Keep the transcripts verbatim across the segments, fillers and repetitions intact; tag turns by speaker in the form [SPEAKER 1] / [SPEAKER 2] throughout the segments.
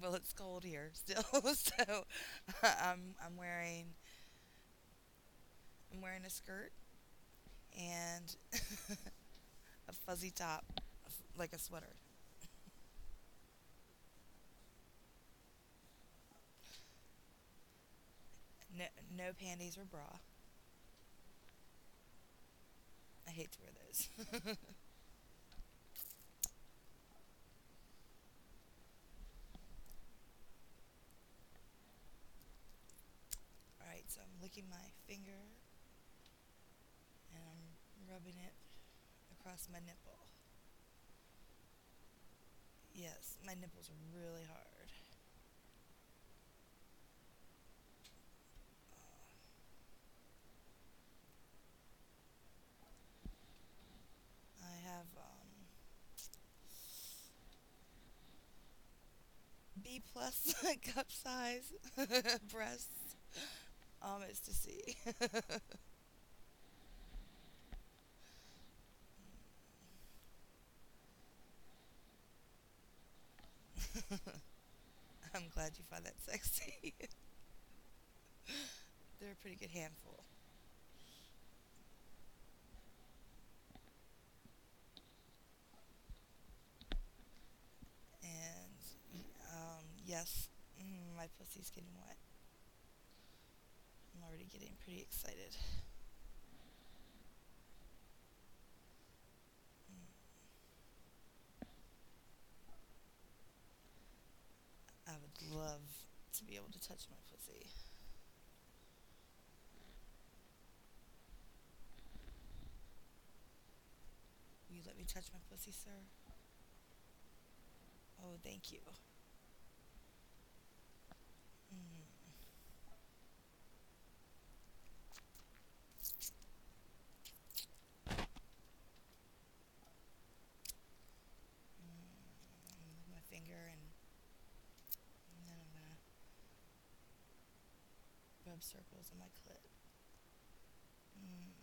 [SPEAKER 1] Well, it's cold here still, so I'm I'm wearing I'm wearing a skirt and a fuzzy top, like a sweater. No, no panties or bra. I hate to wear those. All right, so I'm licking my finger and I'm rubbing it across my nipple. Yes, my nipples are really hard. I have um, B plus cup size breasts. Almost to see. I'm glad you find that sexy. They're a pretty good handful. And um, yes, mm, my pussy's getting wet. I'm already getting pretty excited. Mm, I would love to be able to touch my pussy. Will you let me touch my pussy, sir? Oh, thank you. Mm, mm, with my finger, and, and then I'm gonna rub circles on my clit. Mm,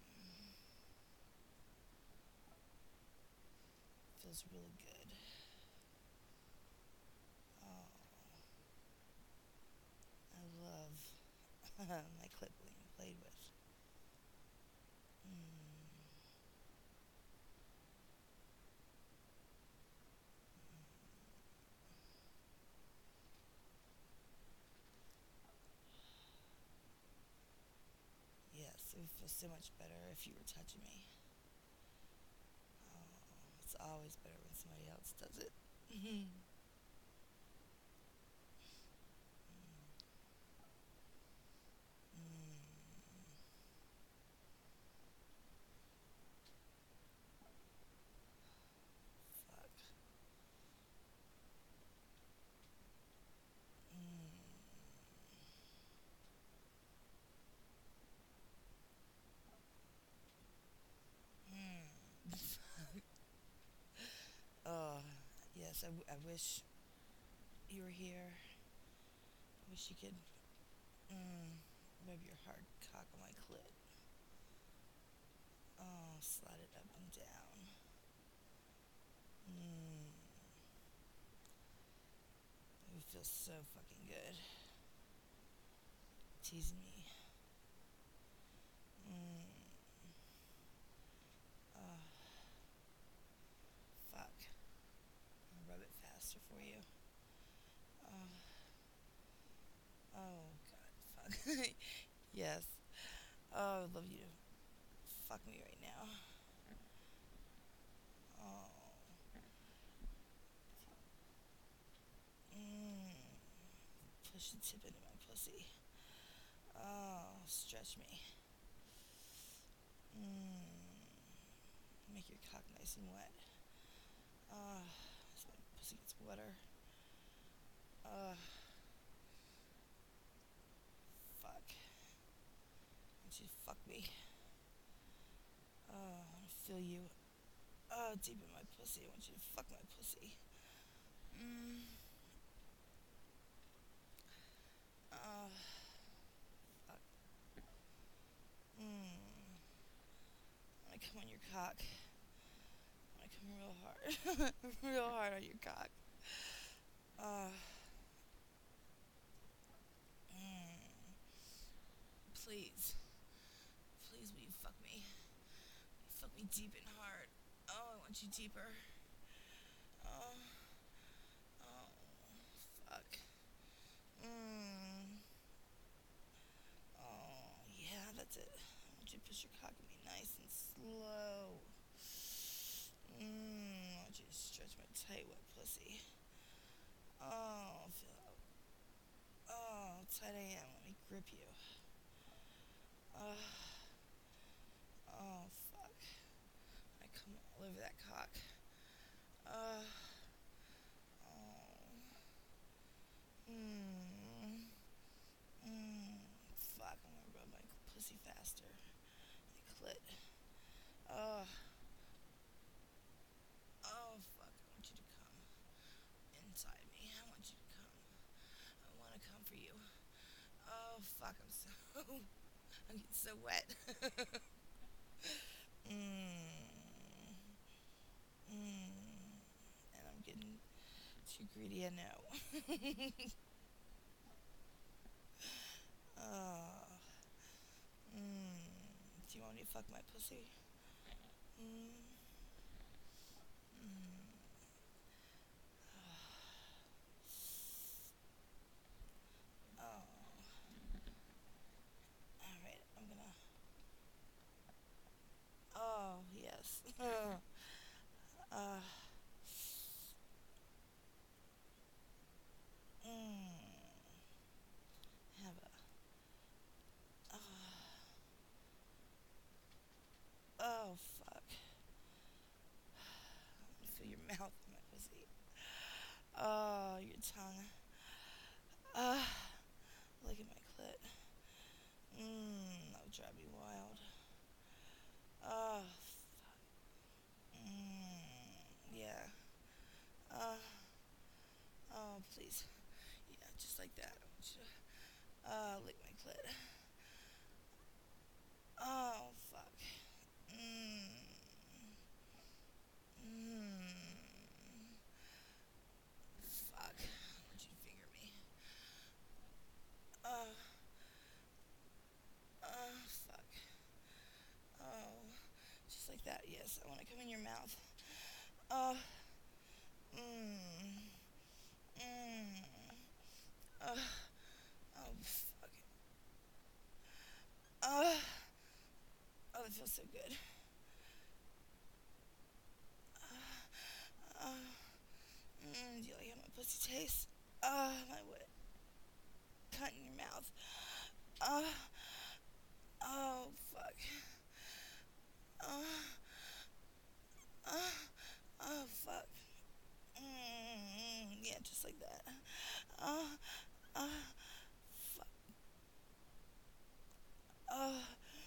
[SPEAKER 1] feels really good. Oh, I love my clit being played with. Mm, yes, it would feel so much better if you were touching me. Oh, it's always better when somebody else does it. Mm, mm, fuck. Mm, mm. Oh, yes, I, w- I wish you were here. I wish you could mm, rub your hard cock on my clit. Oh, slide it up and down. Mm, it would feel so fucking good. Teasing me. Mm, oh, fuck. I'll rub it faster for you. Oh, oh God, fuck. Yes. Oh, I would love you to fuck me right now. Oh. Mm. Push the tip into my pussy. Oh, stretch me. Mm. Make your cock nice and wet. Oh, so my pussy gets wetter. Oh, fuck. I want you to fuck me. Oh, I want to feel you. Oh, deep in my pussy. I want you to fuck my pussy. Mm. Oh, fuck. Mm. I want to come on your cock. I want to come real hard. real hard on your cock. Oh. Please. Please, will you fuck me? You fuck me deep and hard. Oh, I want you deeper. Oh. Oh. Fuck. Mmm. Oh, yeah, that's it. I want you to push your cock at me nice and slow. Mmm. I want you to stretch my tight, wet pussy. Oh, feel. Oh, tight I am. Let me grip you. Oh. Oh, fuck. I come all over that cock. Uh, oh. Mmm. Mmm. Fuck, I'm gonna rub my pussy faster. My clit. Oh. Oh, fuck. I want you to come inside me. I want you to come. I want to come for you. Oh, fuck. I'm so. I'm getting so wet. Mmm. Mmm. And I'm getting too greedy, I know. Oh. Mmm. Do you want me to fuck my pussy? Mmm. Mmm. Oh. Alright, I'm gonna. Oh, yes. uh. Mmm. Have a. Oh. Oh, fuck. Feel your mouth in my pussy. Oh, your tongue. Ah, look at my clit. Mmm, that would drive me wild. Oh, fuck. Mmm, yeah. Uh, oh, please. Yeah, just like that. I want you to, uh, lick my clit. Oh, fuck. Mmm. Mmm. Fuck. I want you to finger me. Oh, oh, fuck. Oh, just like that. Yes, I want to come in your mouth. Oh, mmm. Mmm. Oh, oh, fuck. Oh, oh, it feels so good. Oh, mm, do you like how my pussy tastes? Oh, my wet cunt in your mouth. Oh, oh, fuck. Oh, oh, oh, fuck. Mm, yeah, just like that. Oh, oh, fuck. Oh,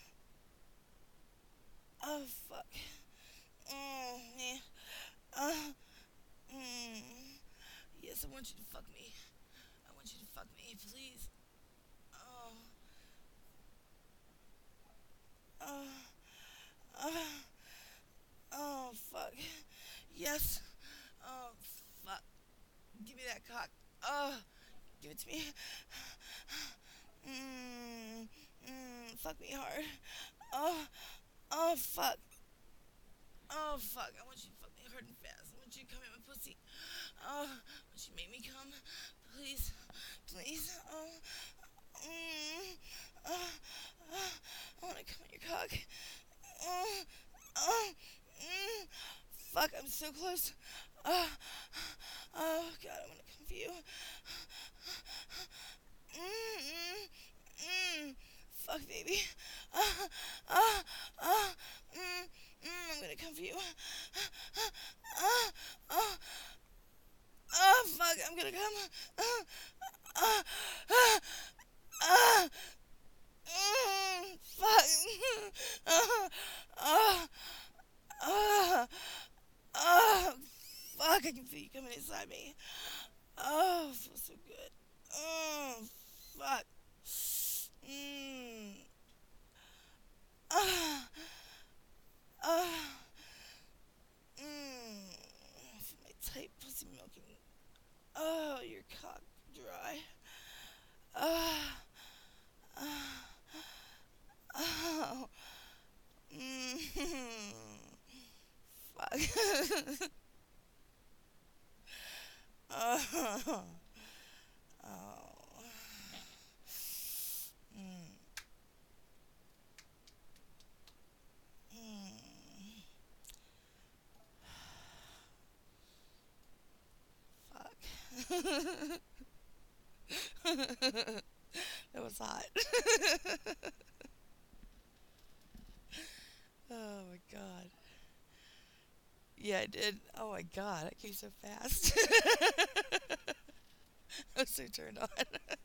[SPEAKER 1] oh, fuck. Mm, yeah. Oh, mm. Yes, I want you to fuck me. I want you to fuck me, please. Oh, oh, oh, oh, fuck. Yes. Oh, fuck. Give me that cock. Oh, give it to me. Mmm, mmm, fuck me hard. Oh, oh, fuck. Oh, fuck. I want you to fuck me hard and fast. I want you to come in my pussy. Oh, I want you to make me come. Please. Please. Oh, mmm. Oh, oh, I want to come in your cock. Oh, oh, mmm. Fuck, I'm so close. Oh, oh, God, I want to come for you. Mmm, mmm. Fuck, baby. Ah, ah, ah, mm, mm, I'm gonna come for you. Ah, ah, ah, fuck, I'm gonna come. Ah, ah, ah, ah, mm, fuck. Ah, ah, ah, ah, fuck, I can feel you coming inside me. Oh, it feels so good. Oh, fuck. Mmm. Ah, ah. Mmm. My tight pussy milking. Oh, your cock dry. Ah, ah, Oh. Mm. Fuck. Oh. Oh. Mm. Mm. Fuck. That was hot. Oh my god. Yeah, I did. Oh my god, I came so fast. I was so turned on.